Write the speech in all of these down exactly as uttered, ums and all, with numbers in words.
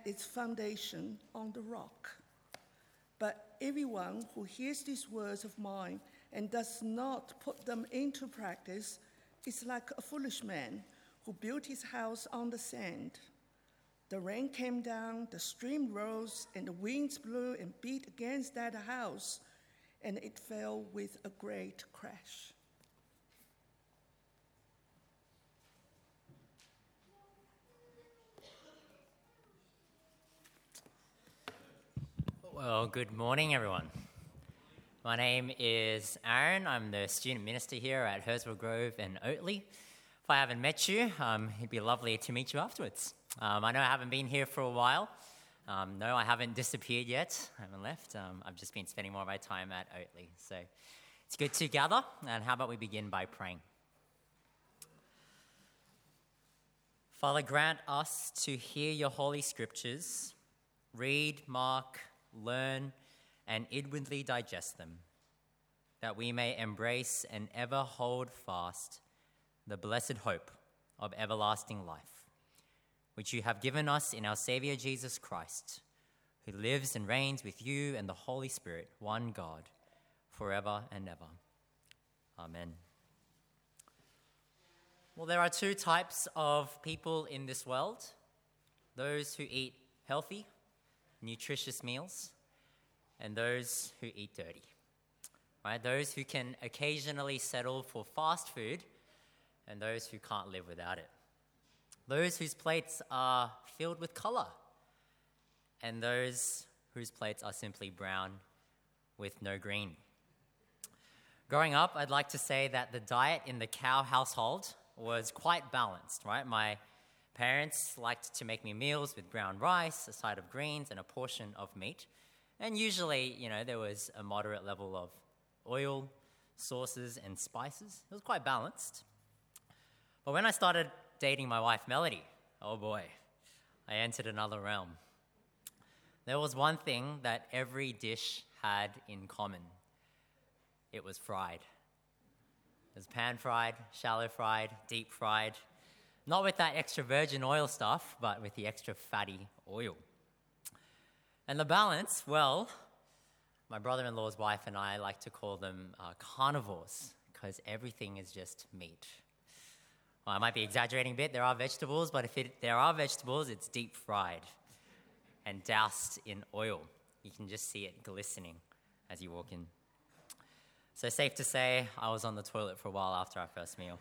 its foundation on the rock. But everyone who hears these words of mine and does not put them into practice is like a foolish man who built his house on the sand. The rain came down, the stream rose, and the winds blew and beat against that house, and it fell with a great crash. Well, good morning, everyone. My name is Aaron. I'm the student minister here at Hurstville Grove and Oatley. If I haven't met you, um, it'd be lovely to meet you afterwards. Um, I know I haven't been here for a while. Um, no, I haven't disappeared yet. I haven't left. Um, I've just been spending more of my time at Oatley. So it's good to gather. And how about we begin by praying? Father, grant us to hear your holy scriptures, read, mark, learn, and inwardly digest them, that we may embrace and ever hold fast the blessed hope of everlasting life, which you have given us in our Saviour Jesus Christ, who lives and reigns with you and the Holy Spirit, one God, forever and ever. Amen. Well, there are two types of people in this world: those who eat healthy, nutritious meals, and those who eat dirty. Right? Those who can occasionally settle for fast food, and those who can't live without it. Those whose plates are filled with color, and those whose plates are simply brown with no green. Growing up, I'd like to say that the diet in the Cow household was quite balanced, right? My parents liked to make me meals with brown rice, a side of greens, and a portion of meat. And usually, you know, there was a moderate level of oil, sauces, and spices. It was quite balanced. But when I started dating my wife, Melody, oh boy, I entered another realm. There was one thing that every dish had in common. It was fried. It was pan-fried, shallow-fried, deep-fried. Not with that extra virgin oil stuff, but with the extra fatty oil. And the balance, well, my brother-in-law's wife and I like to call them uh, carnivores, because everything is just meat. Well, I might be exaggerating a bit. There are vegetables, but if it, there are vegetables, it's deep-fried and doused in oil. You can just see it glistening as you walk in. So safe to say, I was on the toilet for a while after our first meal.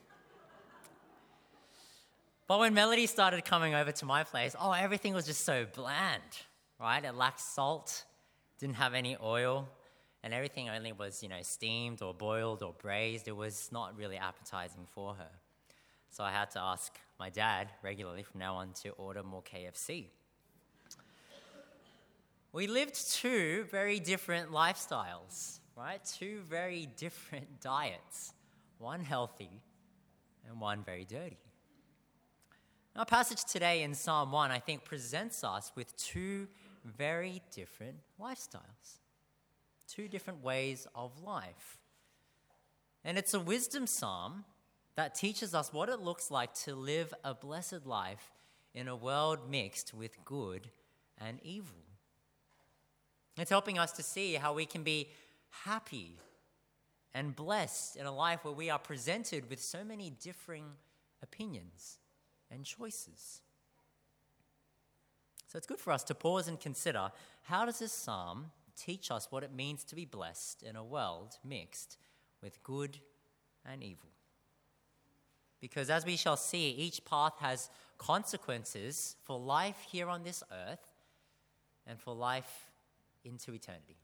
But when Melody started coming over to my place, oh, everything was just so bland, right? It lacked salt, didn't have any oil, and everything only was, you know, steamed or boiled or braised. It was not really appetizing for her. So I had to ask my dad regularly from now on to order more K F C. We lived two very different lifestyles, right? Two very different diets, one healthy and one very dirty. Our passage today in Psalm one, I think, presents us with two very different lifestyles, two different ways of life. And it's a wisdom psalm that teaches us what it looks like to live a blessed life in a world mixed with good and evil. It's helping us to see how we can be happy and blessed in a life where we are presented with so many differing opinions and choices. So it's good for us to pause and consider, how does this psalm teach us what it means to be blessed in a world mixed with good and evil? Because as we shall see, each path has consequences for life here on this earth and for life into eternity.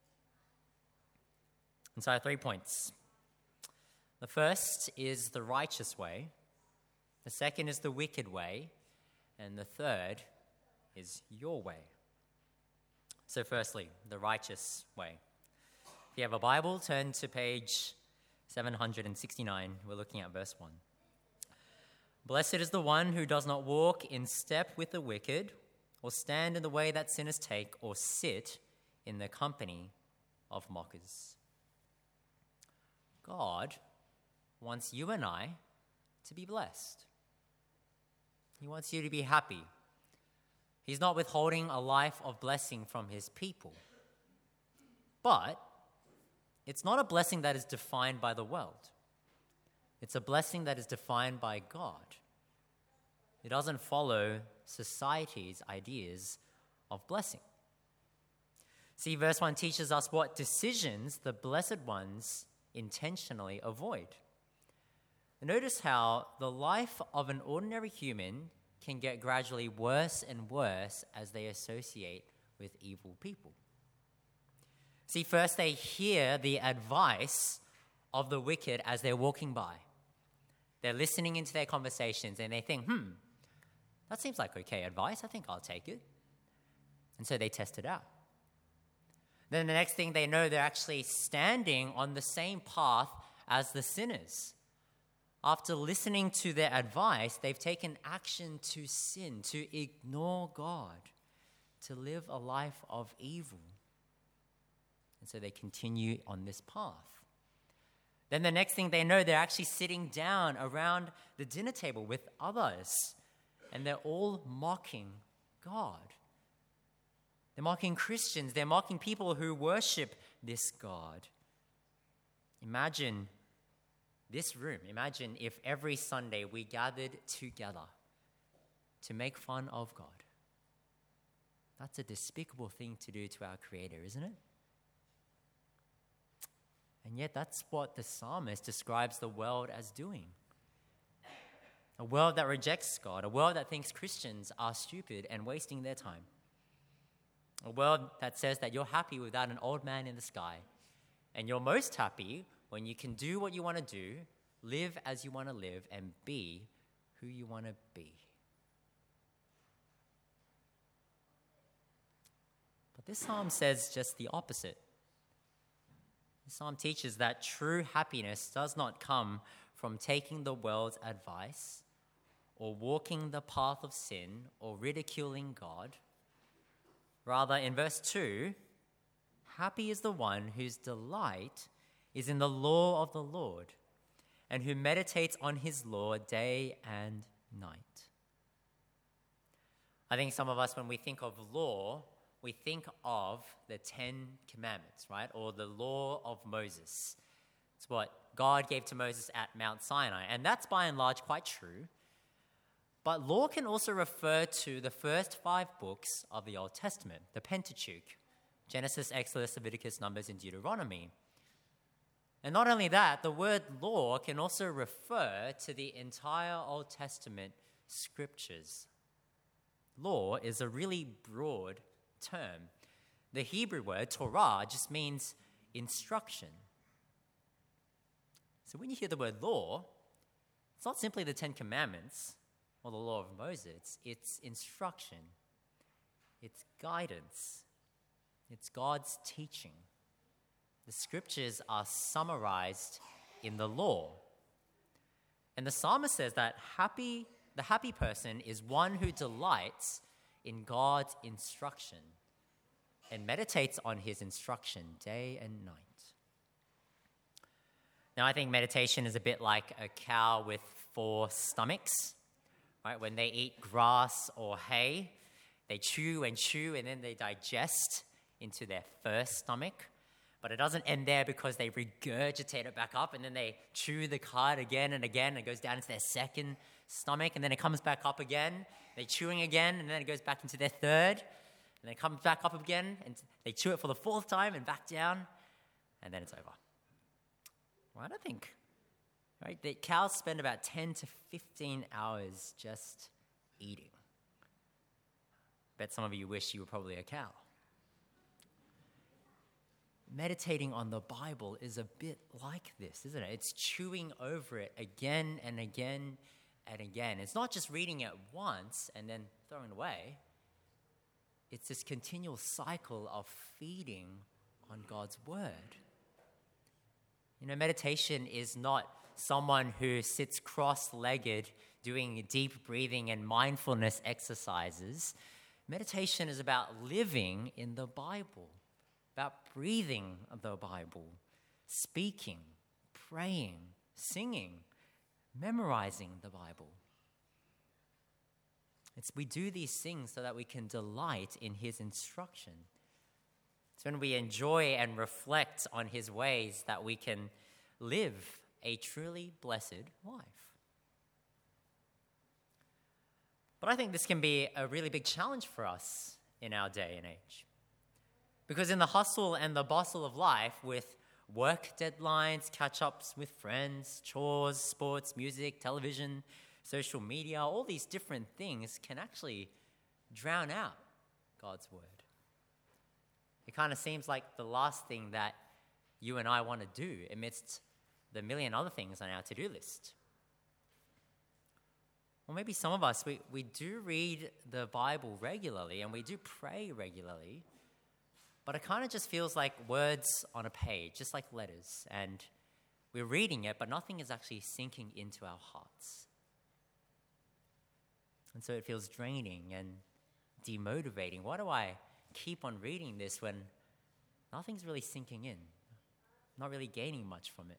And so I have three points. The first is the righteous way. The second is the wicked way. And the third is your way. So firstly, the righteous way. If you have a Bible, turn to page seven hundred sixty-nine. We're looking at verse one. Blessed is the one who does not walk in step with the wicked, or stand in the way that sinners take, or sit in the company of mockers. God wants you and I to be blessed. He wants you to be happy. He's not withholding a life of blessing from his people. But it's not a blessing that is defined by the world. It's a blessing that is defined by God. It doesn't follow society's ideas of blessing. See, verse one teaches us what decisions the blessed ones intentionally avoid. Notice how the life of an ordinary human can get gradually worse and worse as they associate with evil people. See, first they hear the advice of the wicked as they're walking by. They're listening into their conversations and they think, hmm, that seems like okay advice. I think I'll take it. And so they test it out. Then the next thing they know, they're actually standing on the same path as the sinners. After listening to their advice, they've taken action to sin, to ignore God, to live a life of evil. And so they continue on this path. Then the next thing they know, they're actually sitting down around the dinner table with others, and they're all mocking God. They're mocking Christians. They're mocking people who worship this God. Imagine this room. Imagine if every Sunday we gathered together to make fun of God. That's a despicable thing to do to our Creator, isn't it? And yet that's what the psalmist describes the world as doing. A world that rejects God, a world that thinks Christians are stupid and wasting their time. A world that says that you're happy without an old man in the sky, and you're most happy when you can do what you want to do, live as you want to live, and be who you want to be. But this psalm says just the opposite. The psalm teaches that true happiness does not come from taking the world's advice, or walking the path of sin, or ridiculing God. Rather, in verse two, happy is the one whose delight is in the law of the Lord, and who meditates on his law day and night. I think some of us, when we think of law, we think of the Ten Commandments, right? Or the law of Moses. It's what God gave to Moses at Mount Sinai, and that's by and large quite true. But law can also refer to the first five books of the Old Testament, the Pentateuch, Genesis, Exodus, Leviticus, Numbers, and Deuteronomy. And not only that, the word law can also refer to the entire Old Testament scriptures. Law is a really broad term. The Hebrew word, Torah, just means instruction. So when you hear the word law, it's not simply the Ten Commandments or the law of Moses. It's instruction. It's guidance. It's God's teaching. The scriptures are summarized in the law. And the psalmist says that happy, the happy person is one who delights in God's instruction and meditates on his instruction day and night. Now, I think meditation is a bit like a cow with four stomachs, right? When they eat grass or hay, they chew and chew and then they digest into their first stomach. But it doesn't end there because they regurgitate it back up and then they chew the cud again and again and it goes down into their second stomach and then it comes back up again. They're chewing again and then it goes back into their third and then it comes back up again and they chew it for the fourth time and back down and then it's over. Right? I think right, the cows spend about ten to fifteen hours just eating. Bet some of you wish you were probably a cow. Meditating on the Bible is a bit like this, isn't it? It's chewing over it again and again and again. It's not just reading it once and then throwing it away. It's this continual cycle of feeding on God's word. You know, meditation is not someone who sits cross-legged doing deep breathing and mindfulness exercises. Meditation is about living in the Bible, about breathing the Bible, speaking, praying, singing, memorizing the Bible. It's we do these things so that we can delight in his instruction. It's when we enjoy and reflect on his ways that we can live a truly blessed life. But I think this can be a really big challenge for us in our day and age. Because in the hustle and the bustle of life, with work deadlines, catch-ups with friends, chores, sports, music, television, social media, all these different things can actually drown out God's word. It kind of seems like the last thing that you and I want to do amidst the million other things on our to-do list. Or maybe some of us, we, we do read the Bible regularly and we do pray regularly, but it kind of just feels like words on a page, just like letters. And we're reading it, but nothing is actually sinking into our hearts. And so it feels draining and demotivating. Why do I keep on reading this when nothing's really sinking in? I'm not really gaining much from it.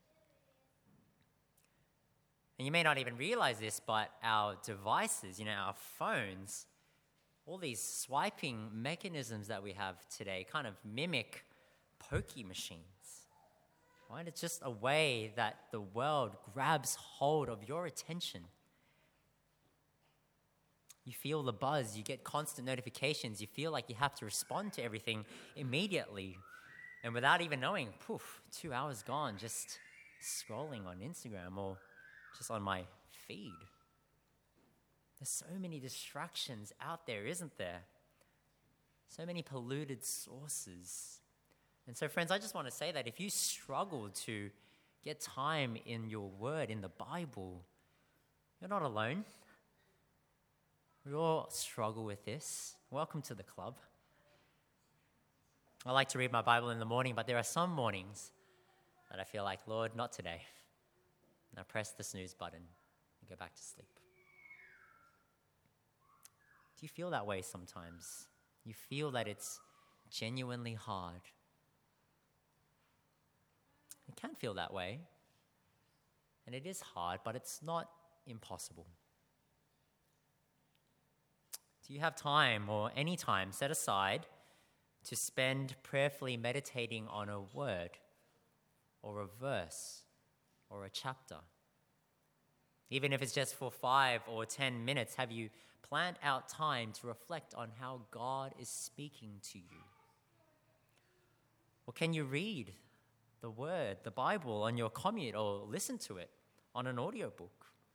And you may not even realize this, but our devices, you know, our phones, all these swiping mechanisms that we have today kind of mimic pokey machines, right? It's just a way that the world grabs hold of your attention. You feel the buzz, you get constant notifications, you feel like you have to respond to everything immediately. And without even knowing, poof, two hours gone just scrolling on Instagram or just on my feed. There's so many distractions out there, isn't there? So many polluted sources. And so, friends, I just want to say that if you struggle to get time in your word, in the Bible, you're not alone. We all struggle with this. Welcome to the club. I like to read my Bible in the morning, but there are some mornings that I feel like, Lord, not today. And I press the snooze button and go back to sleep. Do you feel that way sometimes? You feel that it's genuinely hard. It can feel that way. And it is hard, but it's not impossible. Do you have time or any time set aside to spend prayerfully meditating on a word or a verse or a chapter? Even if it's just for five or ten minutes, have you planned out time to reflect on how God is speaking to you? Or can you read the word, the Bible, on your commute or listen to it on an audiobook?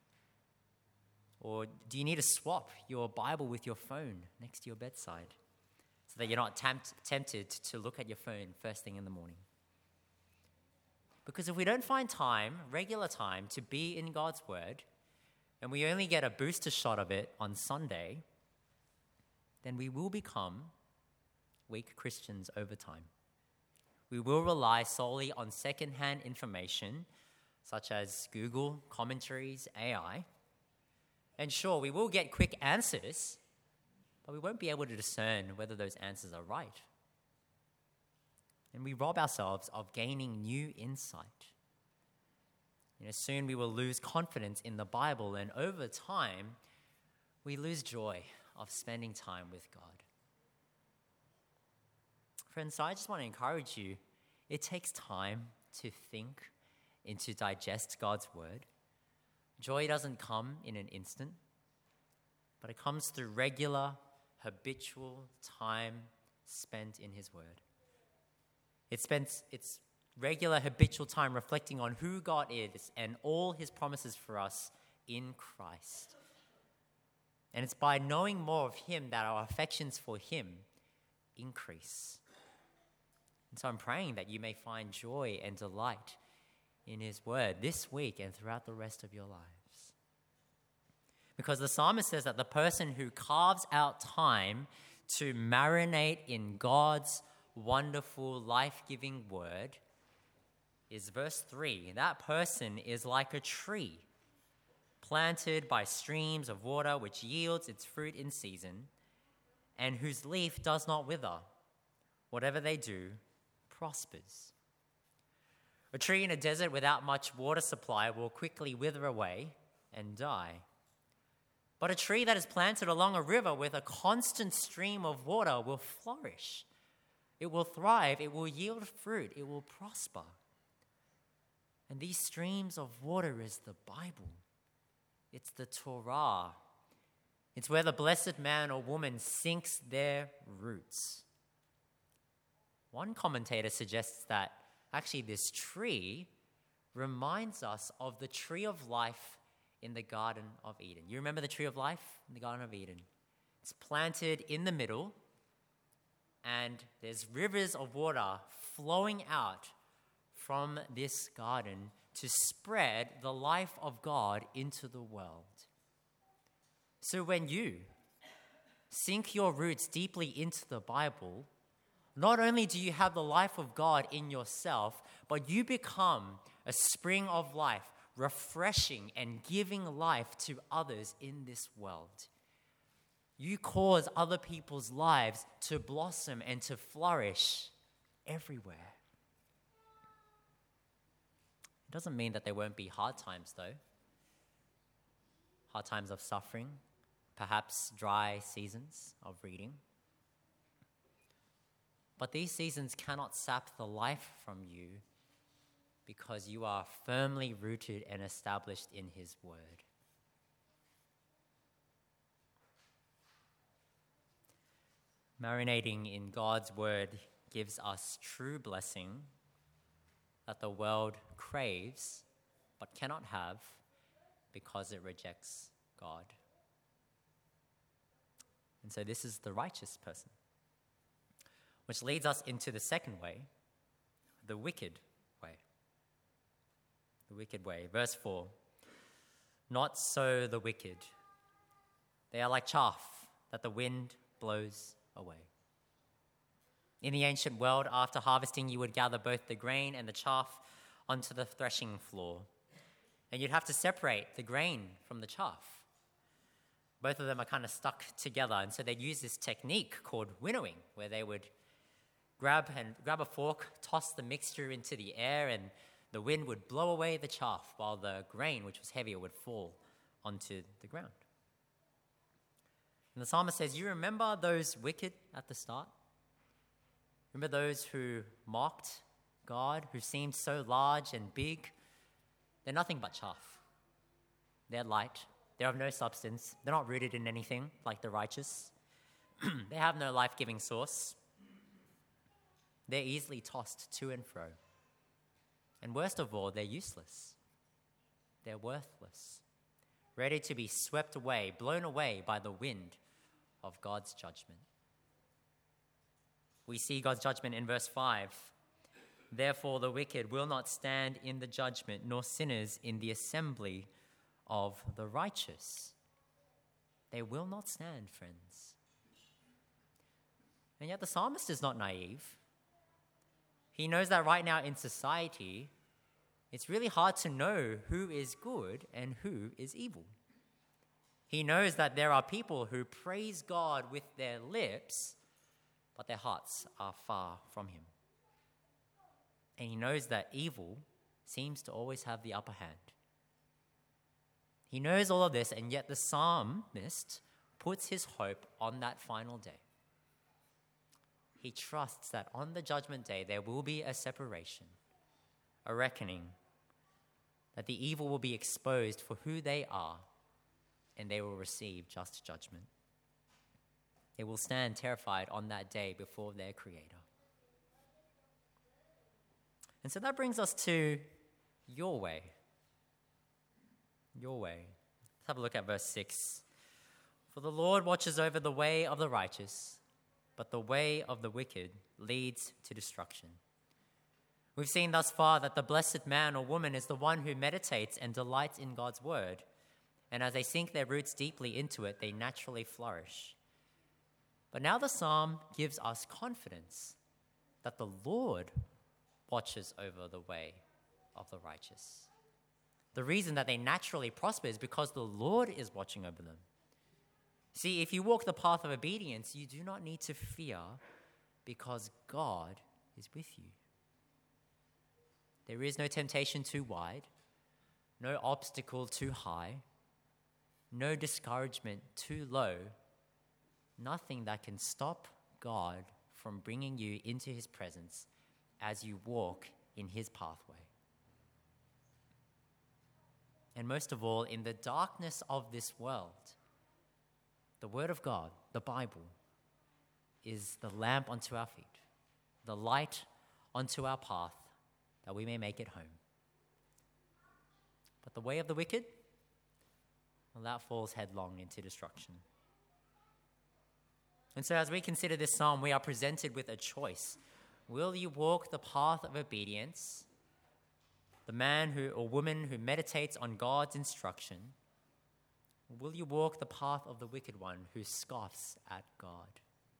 Or do you need to swap your Bible with your phone next to your bedside so that you're not tempt- tempted to look at your phone first thing in the morning? Because if we don't find time, regular time, to be in God's word, and we only get a booster shot of it on Sunday, then we will become weak Christians over time. We will rely solely on secondhand information, such as Google, commentaries, A I. And sure, we will get quick answers, but we won't be able to discern whether those answers are right. And we rob ourselves of gaining new insight. You know, soon we will lose confidence in the Bible, and over time, we lose joy of spending time with God. Friends, so I just want to encourage you, it takes time to think and to digest God's word. Joy doesn't come in an instant, but it comes through regular, habitual time spent in his word. It spends its regular, habitual time reflecting on who God is and all his promises for us in Christ. And it's by knowing more of him that our affections for him increase. And so I'm praying that you may find joy and delight in his word this week and throughout the rest of your lives. Because the psalmist says that the person who carves out time to marinate in God's wonderful, life-giving word is verse three. That person is like a tree planted by streams of water, which yields its fruit in season, and whose leaf does not wither. Whatever they do prospers. A tree in a desert without much water supply will quickly wither away and die. But a tree that is planted along a river with a constant stream of water will flourish. It will thrive. It will yield fruit. It will prosper. And these streams of water is the Bible. It's the Torah. It's where the blessed man or woman sinks their roots. One commentator suggests that actually this tree reminds us of the tree of life in the Garden of Eden. You remember the tree of life in the Garden of Eden? It's planted in the middle, and there's rivers of water flowing out from this garden to spread the life of God into the world. So when you sink your roots deeply into the Bible, not only do you have the life of God in yourself, but you become a spring of life, refreshing and giving life to others in this world. You cause other people's lives to blossom and to flourish everywhere. It doesn't mean that there won't be hard times, though. Hard times of suffering, perhaps dry seasons of reading. But these seasons cannot sap the life from you because you are firmly rooted and established in His Word. Marinating in God's Word gives us true blessing that the world craves but cannot have because it rejects God. And so this is the righteous person, which leads us into the second way, the wicked way. The wicked way. Verse four, not so the wicked. They are like chaff that the wind blows away. In the ancient world, after harvesting, you would gather both the grain and the chaff onto the threshing floor. And you'd have to separate the grain from the chaff. Both of them are kind of stuck together, and so they'd use this technique called winnowing, where they would grab and grab a fork, toss the mixture into the air, and the wind would blow away the chaff while the grain, which was heavier, would fall onto the ground. And the psalmist says, you remember those wicked at the start? Remember those who mocked God, who seemed so large and big? They're nothing but chaff. They're light. They're of no substance. They're not rooted in anything like the righteous. They have no life-giving source. They're easily tossed to and fro. And worst of all, they're useless. They're worthless, ready to be swept away, blown away by the wind of God's judgment. We see God's judgment in verse five. Therefore, the wicked will not stand in the judgment, nor sinners in the assembly of the righteous. They will not stand, friends. And yet the psalmist is not naive. He knows that right now in society, it's really hard to know who is good and who is evil. He knows that there are people who praise God with their lips, but their hearts are far from Him. And he knows that evil seems to always have the upper hand. He knows all of this, and yet the psalmist puts his hope on that final day. He trusts that on the judgment day there will be a separation, a reckoning, that the evil will be exposed for who they are, and they will receive just judgment. They will stand terrified on that day before their Creator. And so that brings us to your way. Your way. Let's have a look at verse six. For the Lord watches over the way of the righteous, but the way of the wicked leads to destruction. We've seen thus far that the blessed man or woman is the one who meditates and delights in God's word. And as they sink their roots deeply into it, they naturally flourish. But now the psalm gives us confidence that the Lord watches over the way of the righteous. The reason that they naturally prosper is because the Lord is watching over them. See, if you walk the path of obedience, you do not need to fear because God is with you. There is no temptation too wide, no obstacle too high, no discouragement too low, nothing that can stop God from bringing you into his presence as you walk in his pathway. And most of all, in the darkness of this world, the Word of God, the Bible, is the lamp unto our feet, the light unto our path, that we may make it home. But the way of the wicked, well, that falls headlong into destruction. And so as we consider this psalm, we are presented with a choice. Will you walk the path of obedience, the man who or woman who meditates on God's instruction? Or will you walk the path of the wicked one who scoffs at God?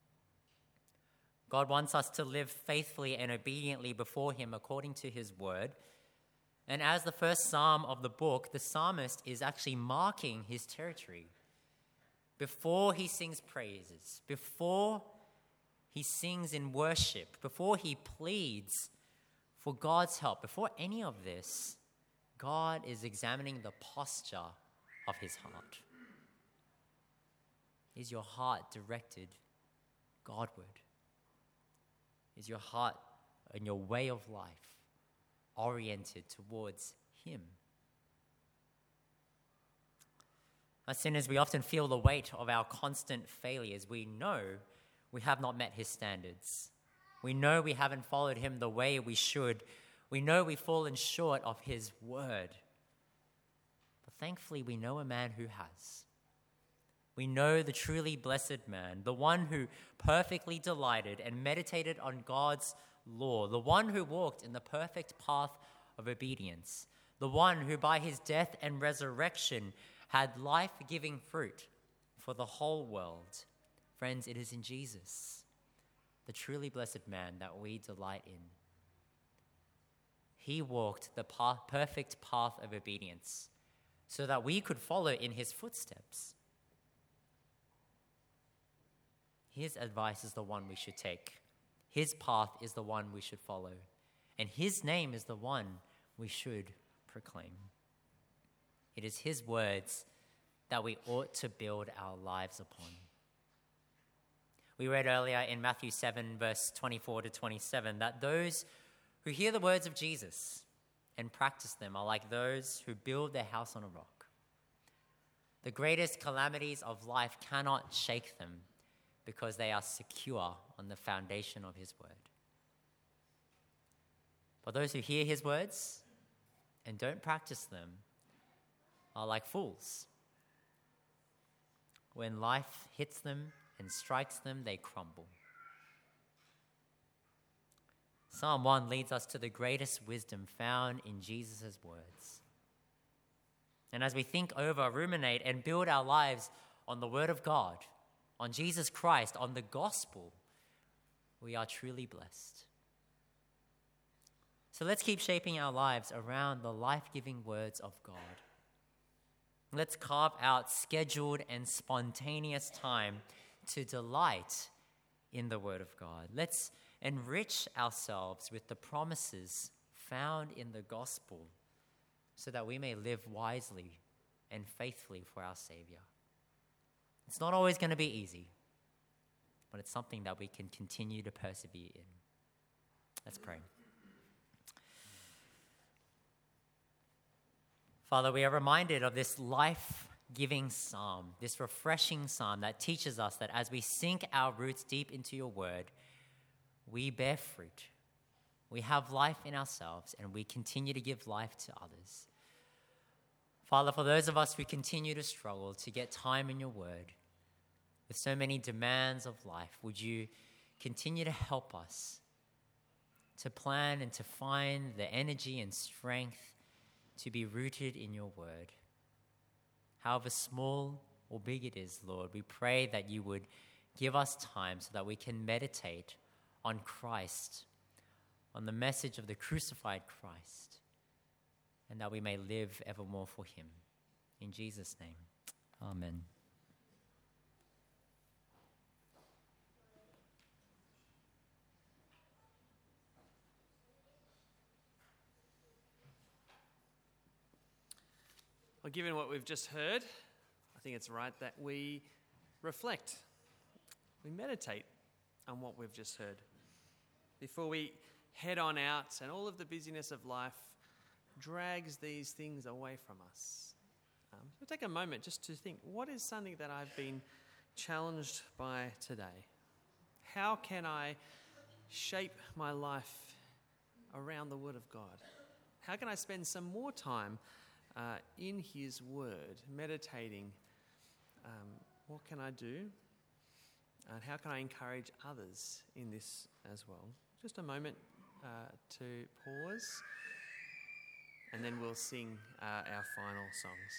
God wants us to live faithfully and obediently before him according to his word. And as the first psalm of the book, the psalmist is actually marking his territory. Before he sings praises, before he sings in worship, before he pleads for God's help, before any of this, God is examining the posture of his heart. Is your heart directed Godward? Is your heart and your way of life oriented towards him? As sinners, we often feel the weight of our constant failures. We know we have not met his standards. We know we haven't followed him the way we should. We know we've fallen short of his word. But thankfully, we know a man who has. We know the truly blessed man, the one who perfectly delighted and meditated on God's law, the one who walked in the perfect path of obedience, the one who by his death and resurrection had life-giving fruit for the whole world. Friends, it is in Jesus, the truly blessed man, that we delight in. He walked the path, perfect path of obedience so that we could follow in his footsteps. His advice is the one we should take. His path is the one we should follow. And his name is the one we should proclaim. It is his words that we ought to build our lives upon. We read earlier in Matthew seven, verse twenty-four to twenty-seven, that those who hear the words of Jesus and practice them are like those who build their house on a rock. The greatest calamities of life cannot shake them because they are secure on the foundation of his word. But those who hear his words and don't practice them are like fools. When life hits them and strikes them, they crumble. Psalm one leads us to the greatest wisdom found in Jesus' words. And as we think over, ruminate, and build our lives on the word of God, on Jesus Christ, on the gospel, we are truly blessed. So let's keep shaping our lives around the life-giving words of God. Let's carve out scheduled and spontaneous time to delight in the Word of God. Let's enrich ourselves with the promises found in the gospel so that we may live wisely and faithfully for our Savior. It's not always going to be easy, but it's something that we can continue to persevere in. Let's pray. Father, we are reminded of this life-giving psalm, this refreshing psalm that teaches us that as we sink our roots deep into your word, we bear fruit. We have life in ourselves, and we continue to give life to others. Father, for those of us who continue to struggle to get time in your word, with so many demands of life, would you continue to help us to plan and to find the energy and strength to be rooted in your word. However small or big it is, Lord, we pray that you would give us time so that we can meditate on Christ, on the message of the crucified Christ, and that we may live evermore for him. In Jesus' name, amen. Well, given what we've just heard, I think it's right that we reflect, we meditate on what we've just heard before we head on out and all of the busyness of life drags these things away from us. Um, so take a moment just to think, what is something that I've been challenged by today? How can I shape my life around the Word of God? How can I spend some more time uh, in His Word, meditating? Um, what can I do? And how can I encourage others in this as well? Just a moment uh, to pause, and then we'll sing uh, our final songs.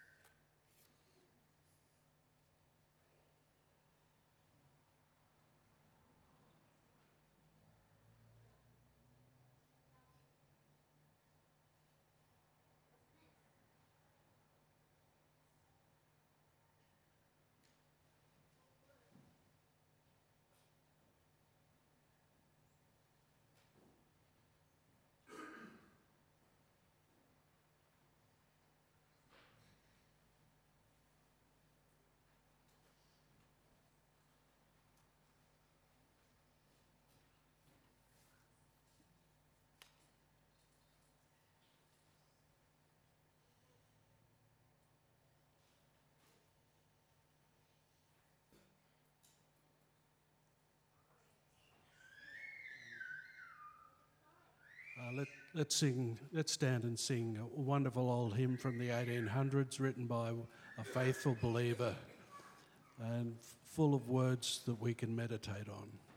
Uh, let, let's sing, let's stand and sing a wonderful old hymn from the eighteen hundreds written by a faithful believer and full of words that we can meditate on.